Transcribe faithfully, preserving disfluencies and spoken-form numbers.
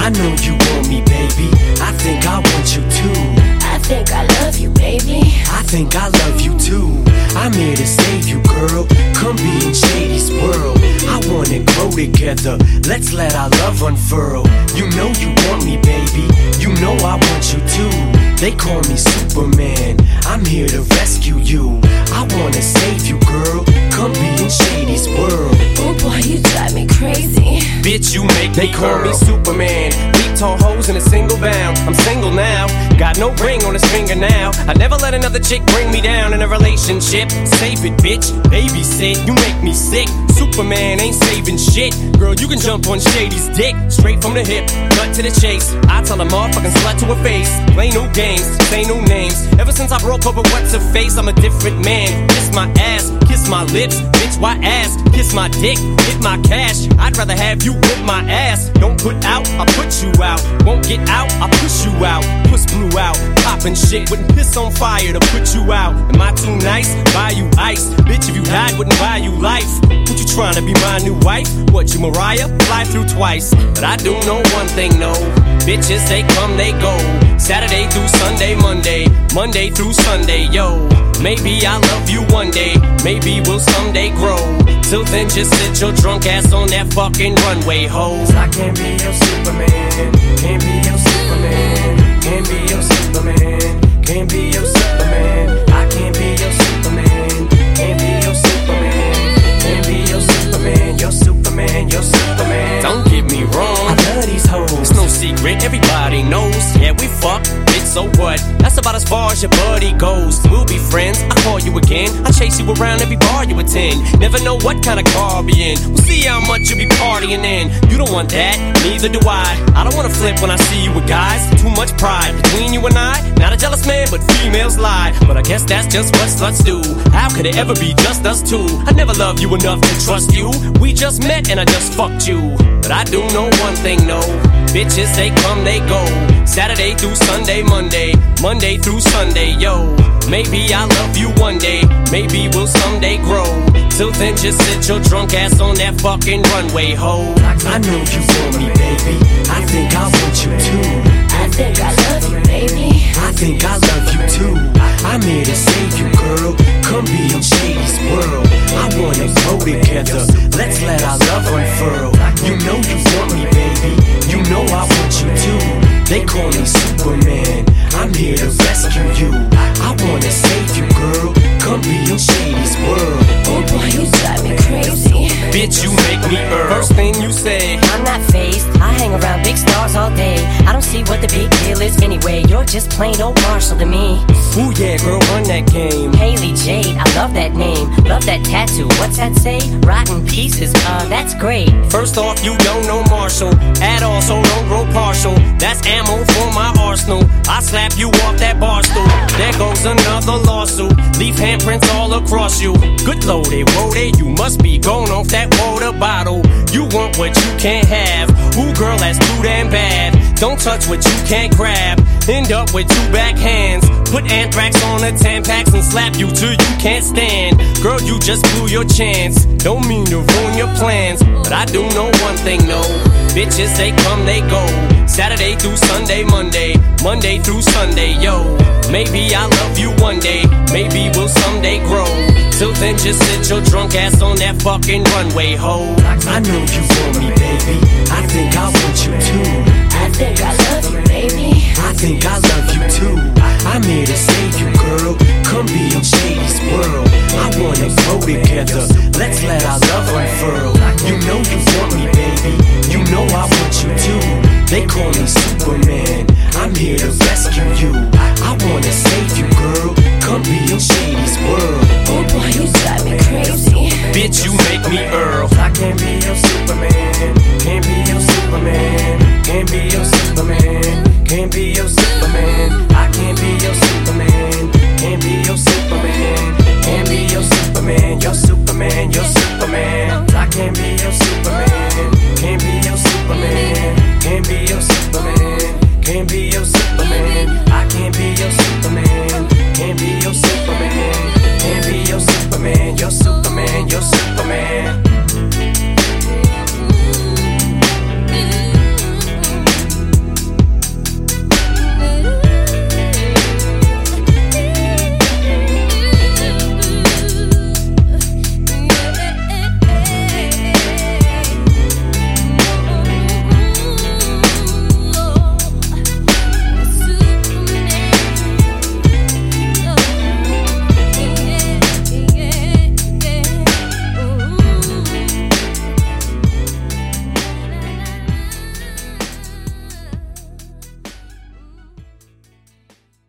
I know you want me, baby. I think I want you too. I think I love you, baby. I think I love you too. I'm here to save you, girl. Come be in Shady's world. I wanna grow together. Let's let our love unfurl. You know you want me, baby. You know I want you too. They call me Superman. I'm here to rescue you. I wanna save you, girl. Come be in Shady's world. Oh boy, you drive me crazy. Bitch, you make They me call girl. me Superman. Beat tall hoes in a single bound. I'm single now. Got no ring on his finger now. I never let another chick bring me down in a relationship. Save it, bitch. Babysit. You make me sick. Superman ain't saving shit. Girl, you can jump on Shady's dick. Straight from the hip, cut to the chase. I tell a motherfucking slut to her face. Play no games, say no names. Ever since I broke up with what's her face, I'm a different man. Kiss my ass, kiss my lips. Bitch, why ass? Kiss my dick, hit my cash. I'd rather have you whip my ass. Don't put out, I put you out. Won't get out, I push you out. Puss blew out, poppin' shit. Wouldn't piss on fire to put you out. Am I too nice? Buy you ice. Bitch, if you died, wouldn't buy you life. What you trying to be my new wife? What, you Mariah? Fly through twice. But I do know one thing, no. Bitches, they come, they go. Saturday through Sunday, Monday. Monday through Sunday, yo. Maybe I'll love you one day. Maybe we'll someday grow. Till then, just sit your drunk ass on that fucking runway, ho. I can't be your Superman. Can't be your Superman. Can't be your Superman. Can't be your Superman. I can't be your Superman. Can't be your Superman. Can't be your Superman. You're Superman. You're Superman. Don't get me wrong, I love these hoes. it's no secret, everybody knows. Yeah, we fuck, bitch, so what? That's about as far as your buddy goes. We'll be friends, I call you again. I chase you around every bar you attend. Never know what kind of car I'll be in. We'll see how much you be partying in. You don't want that, neither do I. I don't wanna flip when I see you with guys. Too much pride between you and I. Not a jealous man, but females lie. But I guess that's just what sluts do. How could it ever be just us two? I never loved you enough to trust you. We just met and I just fucked you. But I do know one thing, no. Bitches, they come, they go. Saturday through Sunday, Monday. Monday through Sunday, yo. Maybe I'll love you one day. Maybe we'll someday grow. Till then, just sit your drunk ass on that fucking runway, ho. I know you want me, baby. I think I want you too. I think I love you, baby. I think I love you too. I'm here to save you, girl. Come be in Shady's world. I wanna grow together. Let's let our love unfurl. You know you want me, baby. You know I want you too. They call me Superman. I'm here to rescue you. I wanna save you, girl. Come be in Shady's world. Oh boy, you drive me crazy. Bitch, you make me Earl. First thing you say, I'm not phased, I hang around big stars all day. I don't see what the big deal is anyway. You're just plain old Marshall to me. ooh yeah, girl, run that game. Haley Jade, I love that name. Love that tattoo, what's that say? Rotten pieces, uh, that's great. First off, you don't know Marshall at all, so don't grow partial. That's ammo for my arsenal. I slap you off that bar stool. There goes another lawsuit. Leave handprints all across you. Good loaded, loaded, you must be going off that water bottle. You want what you can't have. Ooh, girl, that's too damn bad. Don't touch what you can't grab. End up with two backhands. Put anthrax on the Tampax and slap you till you can't stand. Girl, you just blew your chance. Don't mean to ruin your plans, but I do know one thing, no. Bitches, they come, they go. Saturday through Sunday, Monday. Monday through Sunday, yo. Maybe I'll love you one day. Maybe we'll someday grow. Till then, just sit your drunk ass on that fucking runway, ho. I know you want me, baby. I think I want you too. I think I love you, baby. I think I love you too. I'm here to save you, girl. Come be in Shady's world. I wanna grow together. Let's let our love unfurl. You know you want me, baby. You know I want you too. They call me Superman. I'm here to rescue you. I wanna save you, girl. Come be in Shady's world. Oh boy, you drive me crazy. Bitch, you make me Earl. I can't be your Superman. Can't be your Superman. Can't be your Superman. Can't be your Superman. I can't be your Superman. Can't be your Superman. Can't be your Superman. You're Superman. You're Superman. I can't be your Superman. Can't be your Superman. Can't be your Superman. Can't be